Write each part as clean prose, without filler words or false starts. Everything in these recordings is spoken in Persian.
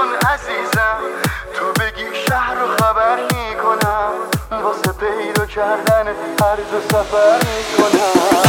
کن عزیزم، تو بگی شهر رو خبر میکنم، واسه پیدا کردن هر جا سفر میکنم.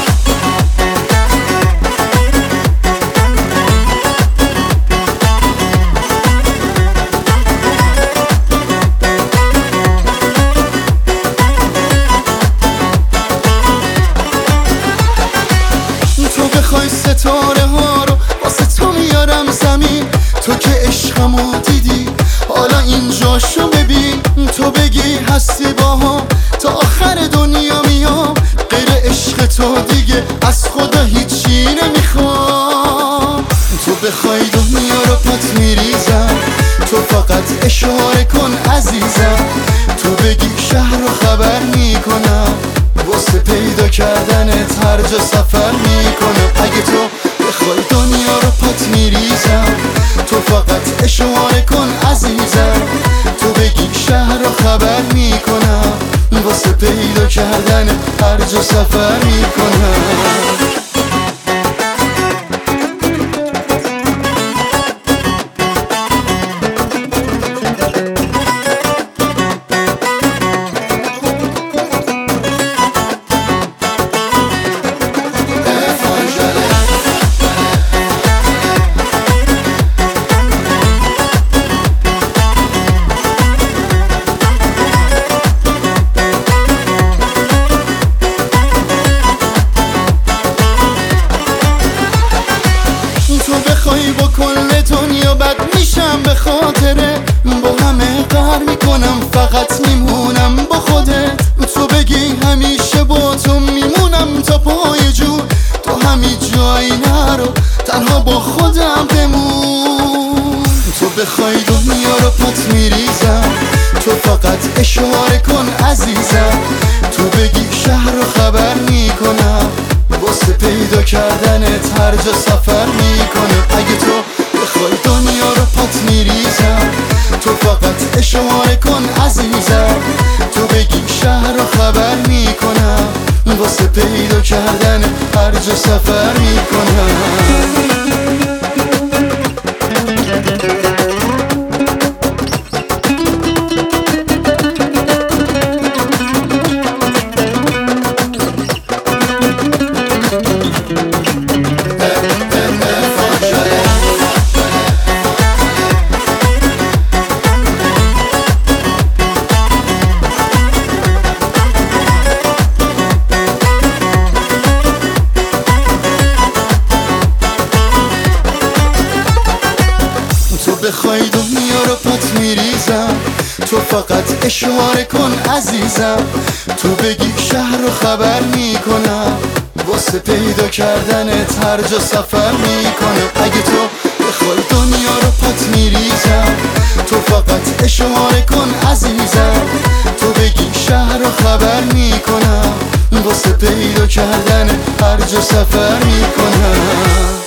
ستاره ها رو واسه تو میارم زمین، تو که عشقمو دیدی حالا اینجاشو ببین. تو بگی هستی باها تا آخر دنیا میام، غیر عشق تو دیگه از خدا هیچی نمیخوام. تو بخوای دنیا رو پات میریزم، تو فقط اشاره کن عزیزم، تو بگی شهر رو خبر میکنم، واسه پیدا کردنت هر جا سفر میکنم. اگه تو بخوای دنیا رو پات میریزم، تو فقط اشاره کن عزیزم، تو بگی شهر رو خبر میکنم، واسه پیدا کردن هر جا سفر میکنم. با کل دنیا بد میشم به خاطره، با همه قهر میکنم فقط میمونم با خودت. تو بگی همیشه با تو میمونم تا پای جون، تو همین جایی نرو تنها با خودم بمون. تو بخوای دنیا رو پات میریزم، تو فقط اشاره کن عزیزم، تو بگی شهر رو خبر میکنم، واسه پیدا کردنت هر جا سفر میکنم. اگه تو بخوای دنیا رو پات میریزم، تو فقط اشاره کن عزیزم، تو بگی شهر رو خبر میکنم، واسه پیدا کردن هر جا سفر میکنم. بخوای دنیا رو پات میریزم، تو فقط اشاره کن عزیزم، تو بگی شهر رو خبر میکنم، واسه پیدا کردنت هر جا سفر میکنم. اگه تو بخوای دنیا رو پات میریزم، تو فقط اشاره کن عزیزم، تو بگی شهر رو خبر میکنم، واسه پیدا کردن هر جا سفر میکنم.